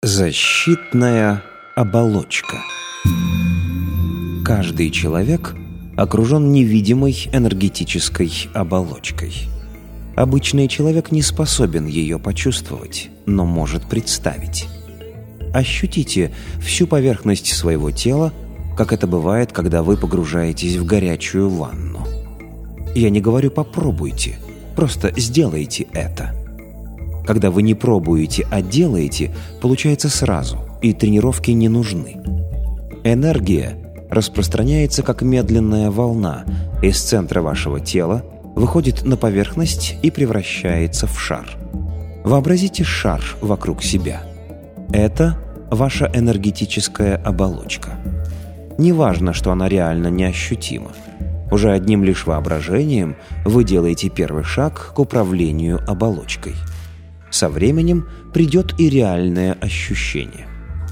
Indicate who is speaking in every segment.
Speaker 1: Защитная оболочка. Каждый человек окружен невидимой энергетической оболочкой. Обычный человек не способен ее почувствовать, но может представить. Ощутите всю поверхность своего тела, как это бывает, когда вы погружаетесь в горячую ванну. Я не говорю «попробуйте», просто сделайте это. Когда вы не пробуете, а делаете, получается сразу, и тренировки не нужны. Энергия распространяется как медленная волна из центра вашего тела, выходит на поверхность и превращается в шар. Вообразите шар вокруг себя. Это ваша энергетическая оболочка. Неважно, что она реально неощутима. Уже одним лишь воображением вы делаете первый шаг к управлению оболочкой. Со временем придет и реальное ощущение.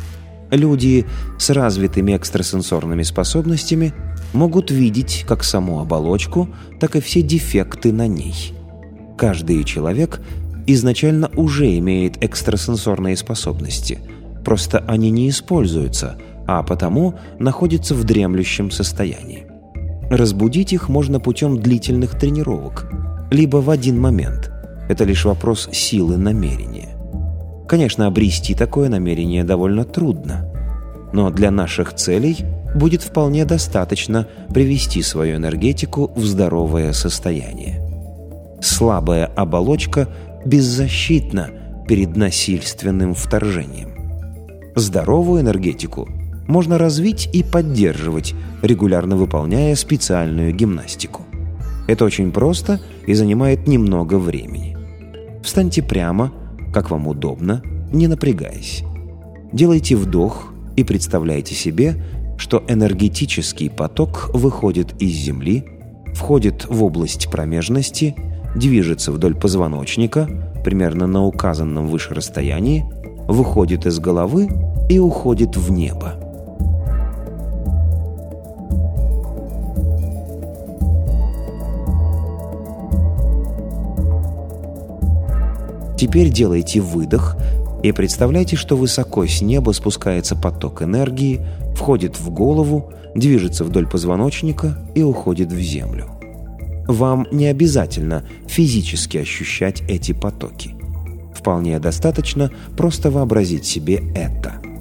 Speaker 1: Люди с развитыми экстрасенсорными способностями могут видеть как саму оболочку, так и все дефекты на ней. Каждый человек изначально уже имеет экстрасенсорные способности, просто они не используются, а потому находятся в дремлющем состоянии. Разбудить их можно путем длительных тренировок, либо в один момент. Это лишь вопрос силы намерения. Конечно, обрести такое намерение довольно трудно, но для наших целей будет вполне достаточно привести свою энергетику в здоровое состояние. Слабая оболочка беззащитна перед насильственным вторжением. Здоровую энергетику можно развить и поддерживать, регулярно выполняя специальную гимнастику. Это очень просто и занимает немного времени. Встаньте прямо, как вам удобно, не напрягаясь. Делайте вдох и представляйте себе, что энергетический поток выходит из земли, входит в область промежности, движется вдоль позвоночника, примерно на указанном выше расстоянии, выходит из головы и уходит в небо. Теперь делайте выдох и представляйте, что высоко с неба спускается поток энергии, входит в голову, движется вдоль позвоночника и уходит в землю. Вам не обязательно физически ощущать эти потоки. Вполне достаточно просто вообразить себе это.